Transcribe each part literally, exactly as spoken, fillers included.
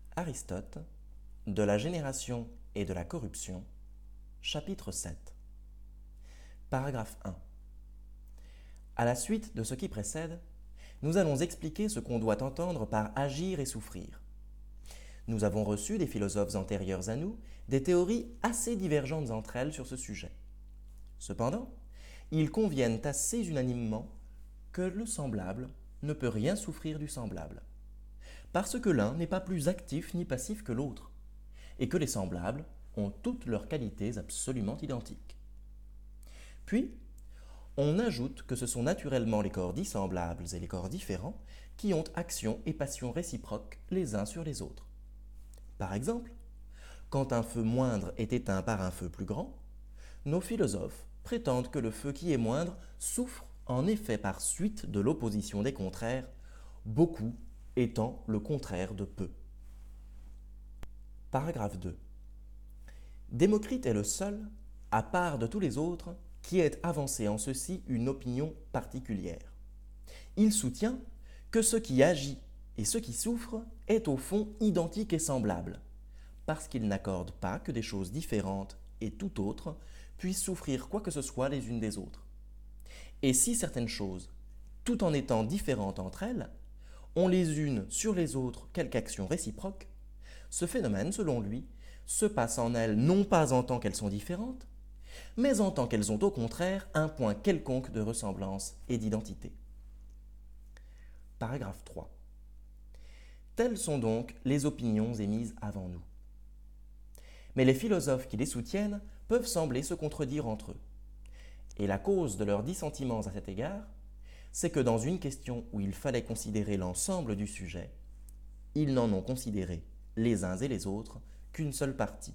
Aristote, de la génération et de la corruption, chapitre sept. Paragraphe un. À la suite de ce qui précède, nous allons expliquer ce qu'on doit entendre par agir et souffrir. Nous avons reçu des philosophes antérieurs à nous des théories assez divergentes entre elles sur ce sujet. Cependant, ils conviennent assez unanimement que le semblable ne peut rien souffrir du semblable, parce que l'un n'est pas plus actif ni passif que l'autre, et que les semblables ont toutes leurs qualités absolument identiques. Puis, on ajoute que ce sont naturellement les corps dissemblables et les corps différents qui ont action et passion réciproques les uns sur les autres. Par exemple, quand un feu moindre est éteint par un feu plus grand, nos philosophes prétendent que le feu qui est moindre souffre en effet par suite de l'opposition des contraires, beaucoup étant le contraire de peu. Paragraphe deux. Démocrite est le seul, à part de tous les autres, qui ait avancé en ceci une opinion particulière. Il soutient que ce qui agit et ce qui souffre est au fond identique et semblable, parce qu'il n'accorde pas que des choses différentes et tout autres puissent souffrir quoi que ce soit les unes des autres. Et si certaines choses, tout en étant différentes entre elles, ont les unes sur les autres quelque action réciproque, ce phénomène, selon lui, se passe en elles non pas en tant qu'elles sont différentes, mais en tant qu'elles ont au contraire un point quelconque de ressemblance et d'identité. Paragraphe trois. Telles sont donc les opinions émises avant nous. Mais les philosophes qui les soutiennent peuvent sembler se contredire entre eux. Et la cause de leurs dissentiments à cet égard, c'est que dans une question où il fallait considérer l'ensemble du sujet, ils n'en ont considéré, les uns et les autres, qu'une seule partie.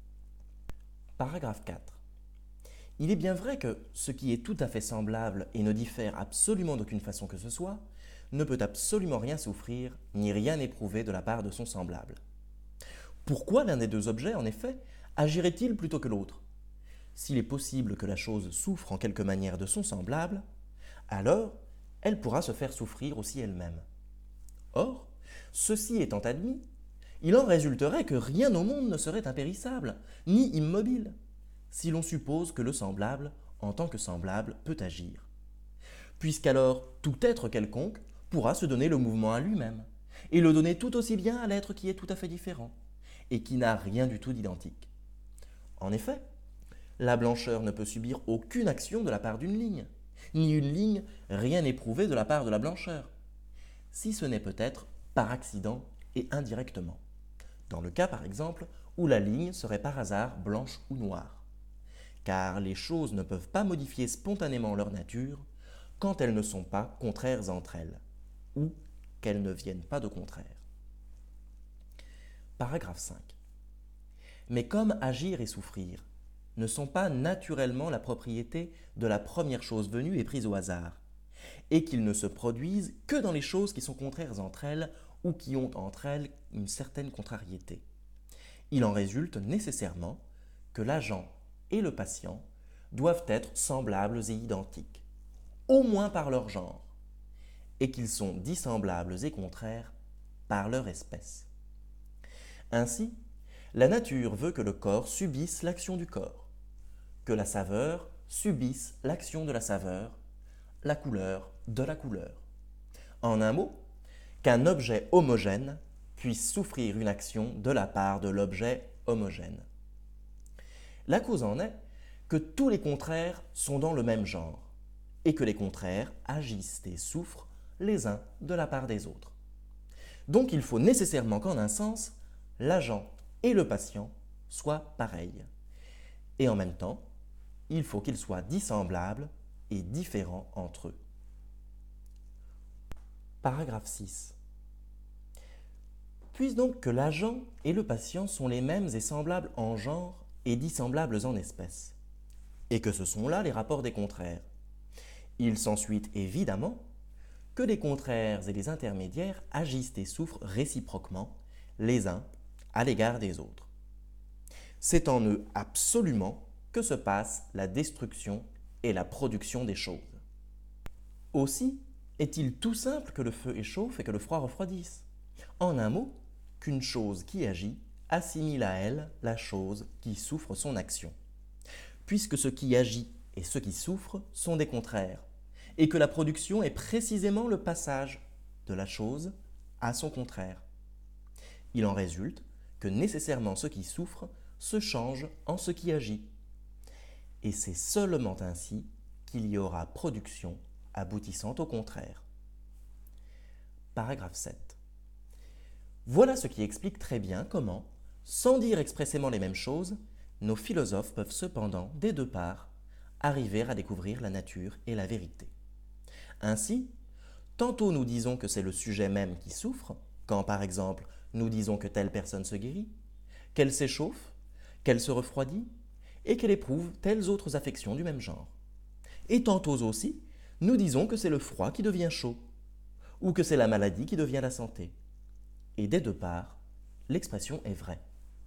Paragraphe quatre. Il est bien vrai que ce qui est tout à fait semblable et ne diffère absolument d'aucune façon que ce soit, ne peut absolument rien souffrir ni rien éprouver de la part de son semblable. Pourquoi l'un des deux objets, en effet, agirait-il plutôt que l'autre? S'il est possible que la chose souffre en quelque manière de son semblable, alors elle pourra se faire souffrir aussi elle-même. Or, ceci étant admis, il en résulterait que rien au monde ne serait impérissable, ni immobile, si l'on suppose que le semblable, en tant que semblable, peut agir. Puisqu'alors tout être quelconque pourra se donner le mouvement à lui-même, et le donner tout aussi bien à l'être qui est tout à fait différent, et qui n'a rien du tout d'identique. En effet, la blancheur ne peut subir aucune action de la part d'une ligne, ni une ligne rien éprouver de la part de la blancheur, si ce n'est peut-être par accident et indirectement, dans le cas par exemple où la ligne serait par hasard blanche ou noire, car les choses ne peuvent pas modifier spontanément leur nature quand elles ne sont pas contraires entre elles, ou qu'elles ne viennent pas de contraire. Paragraphe cinq. Mais comme agir et souffrir ne sont pas naturellement la propriété de la première chose venue et prise au hasard, et qu'ils ne se produisent que dans les choses qui sont contraires entre elles ou qui ont entre elles une certaine contrariété, il en résulte nécessairement que l'agent et le patient doivent être semblables et identiques, au moins par leur genre, et qu'ils sont dissemblables et contraires par leur espèce. Ainsi, la nature veut que le corps subisse l'action du corps, que la saveur subisse l'action de la saveur, la couleur de la couleur. En un mot, qu'un objet homogène puisse souffrir une action de la part de l'objet homogène. La cause en est que tous les contraires sont dans le même genre, et que les contraires agissent et souffrent les uns de la part des autres. Donc il faut nécessairement qu'en un sens, l'agent et le patient soient pareils. Et en même temps, il faut qu'ils soient dissemblables et différents entre eux. Paragraphe six. Puisse donc que l'agent et le patient sont les mêmes et semblables en genre et dissemblables en espèce, et que ce sont là les rapports des contraires, il s'ensuit évidemment que les contraires et les intermédiaires agissent et souffrent réciproquement les uns à l'égard des autres. C'est en eux absolument que se passe la destruction et la production des choses. Aussi est-il tout simple que le feu échauffe et que le froid refroidisse. En un mot, qu'une chose qui agit assimile à elle la chose qui souffre son action, puisque ce qui agit et ce qui souffre sont des contraires, et que la production est précisément le passage de la chose à son contraire. Il en résulte que nécessairement ce qui souffre se change en ce qui agit. Et c'est seulement ainsi qu'il y aura production aboutissant au contraire. Paragraphe sept. Voilà ce qui explique très bien comment, sans dire expressément les mêmes choses, nos philosophes peuvent cependant, des deux parts, arriver à découvrir la nature et la vérité. Ainsi, tantôt nous disons que c'est le sujet même qui souffre, quand par exemple nous disons que telle personne se guérit, qu'elle s'échauffe, qu'elle se refroidit, et qu'elle éprouve telles autres affections du même genre. Et tantôt aussi, nous disons que c'est le froid qui devient chaud, ou que c'est la maladie qui devient la santé. Et des deux parts, l'expression est vraie.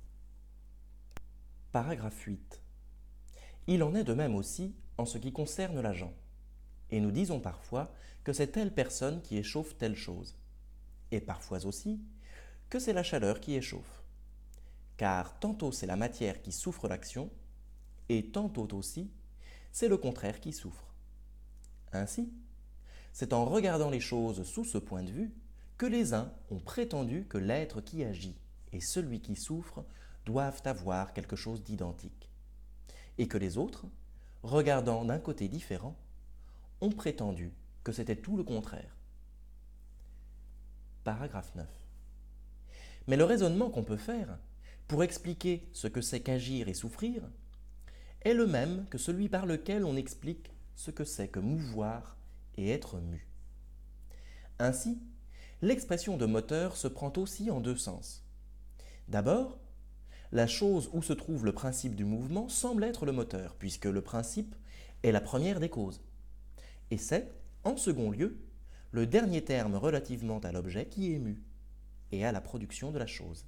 Paragraphe huit. Il en est de même aussi en ce qui concerne l'agent. Et nous disons parfois que c'est telle personne qui échauffe telle chose. Et parfois aussi que c'est la chaleur qui échauffe. Car tantôt c'est la matière qui souffre l'action, et tantôt aussi c'est le contraire qui souffre. Ainsi, c'est en regardant les choses sous ce point de vue que les uns ont prétendu que l'être qui agit et celui qui souffre doivent avoir quelque chose d'identique, et que les autres, regardant d'un côté différent, ont prétendu que c'était tout le contraire. Paragraphe neuf. Mais le raisonnement qu'on peut faire pour expliquer ce que c'est qu'agir et souffrir est le même que celui par lequel on explique ce que c'est que mouvoir et être mu. Ainsi, l'expression de moteur se prend aussi en deux sens. D'abord, la chose où se trouve le principe du mouvement semble être le moteur, puisque le principe est la première des causes. Et c'est, en second lieu, le dernier terme relativement à l'objet qui est mu, et à la production de la chose.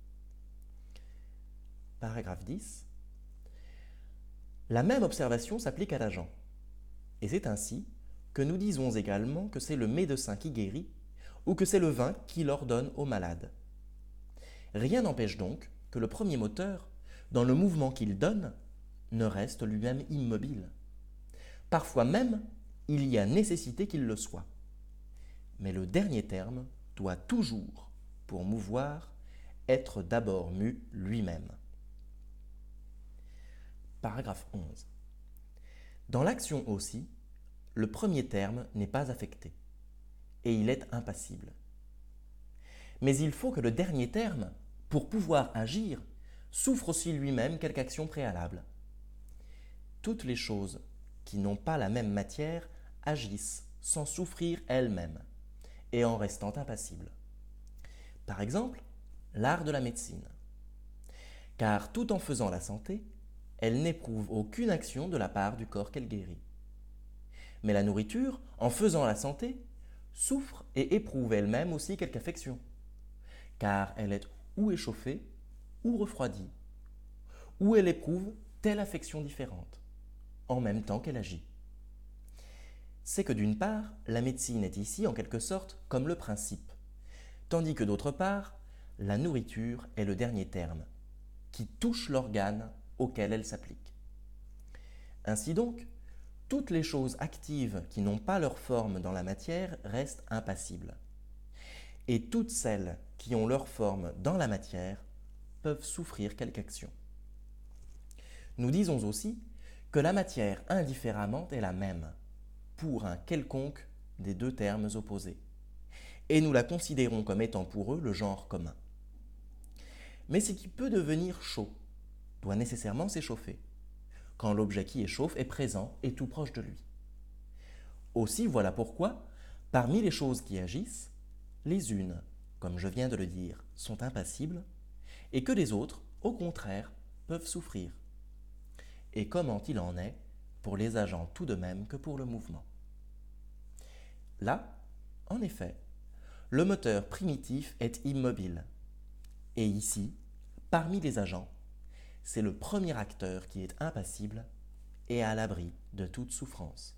Paragraphe dix. La même observation s'applique à l'agent. Et c'est ainsi que nous disons également que c'est le médecin qui guérit ou que c'est le vin qui l'ordonne au malade. Rien n'empêche donc que le premier moteur, dans le mouvement qu'il donne, ne reste lui-même immobile. Parfois même, il y a nécessité qu'il le soit. Mais le dernier terme doit toujours, pour mouvoir, être d'abord mu lui-même. Paragraphe onze. Dans l'action aussi, le premier terme n'est pas affecté, et il est impassible. Mais il faut que le dernier terme, pour pouvoir agir, souffre aussi lui-même quelque action préalable. Toutes les choses qui n'ont pas la même matière agissent sans souffrir elles-mêmes, et en restant impassibles. Par exemple, l'art de la médecine. Car tout en faisant la santé, elle n'éprouve aucune action de la part du corps qu'elle guérit. Mais la nourriture, en faisant la santé, souffre et éprouve elle-même aussi quelque affection, car elle est ou échauffée ou refroidie, ou elle éprouve telle affection différente, en même temps qu'elle agit. C'est que d'une part, la médecine est ici en quelque sorte comme le principe, tandis que d'autre part, la nourriture est le dernier terme, qui touche l'organe auquel elle s'applique. Ainsi donc, toutes les choses actives qui n'ont pas leur forme dans la matière restent impassibles. Et toutes celles qui ont leur forme dans la matière peuvent souffrir quelque action. Nous disons aussi que la matière indifféremment est la même, pour un quelconque des deux termes opposés, et nous la considérons comme étant pour eux le genre commun. Mais ce qui peut devenir chaud doit nécessairement s'échauffer, quand l'objet qui échauffe est présent et tout proche de lui. Aussi, voilà pourquoi, parmi les choses qui agissent, les unes, comme je viens de le dire, sont impassibles, et que les autres, au contraire, peuvent souffrir. Et comment il en est pour les agents tout de même que pour le mouvement. Là, en effet, le moteur primitif est immobile. Et ici, parmi les agents, c'est le premier acteur qui est impassible et à l'abri de toute souffrance.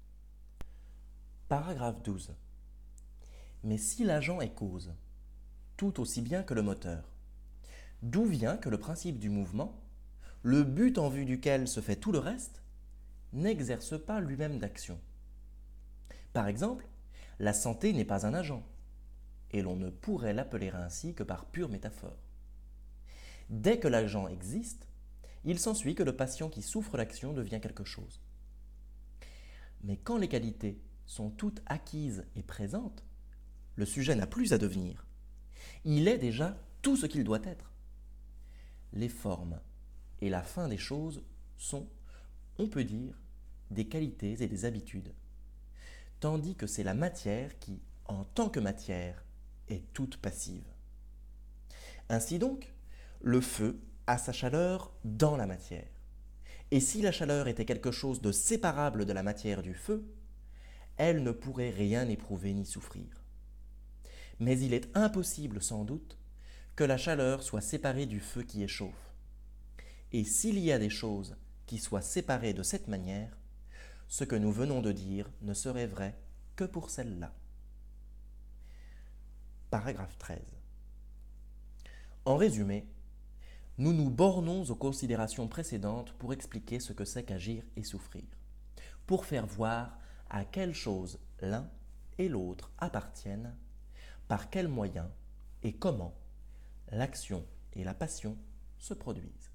Paragraphe douze. Mais si l'agent est cause, tout aussi bien que le moteur. D'où vient que le principe du mouvement, le but en vue duquel se fait tout le reste, n'exerce pas lui-même d'action. Par exemple, la santé n'est pas un agent, et l'on ne pourrait l'appeler ainsi que par pure métaphore. Dès que l'agent existe, il s'ensuit que le patient qui souffre l'action devient quelque chose. Mais quand les qualités sont toutes acquises et présentes, le sujet n'a plus à devenir. Il est déjà tout ce qu'il doit être. Les formes et la fin des choses sont, on peut dire, des qualités et des habitudes, tandis que c'est la matière qui, en tant que matière, est toute passive. Ainsi donc, le feu a sa chaleur dans la matière. Et si la chaleur était quelque chose de séparable de la matière du feu, elle ne pourrait rien éprouver ni souffrir. Mais il est impossible, sans doute, que la chaleur soit séparée du feu qui échauffe. Et s'il y a des choses qui soient séparées de cette manière, ce que nous venons de dire ne serait vrai que pour celle-là. Paragraphe treize. En résumé, nous nous bornons aux considérations précédentes pour expliquer ce que c'est qu'agir et souffrir, pour faire voir à quelle chose l'un et l'autre appartiennent, par quels moyens et comment l'action et la passion se produisent.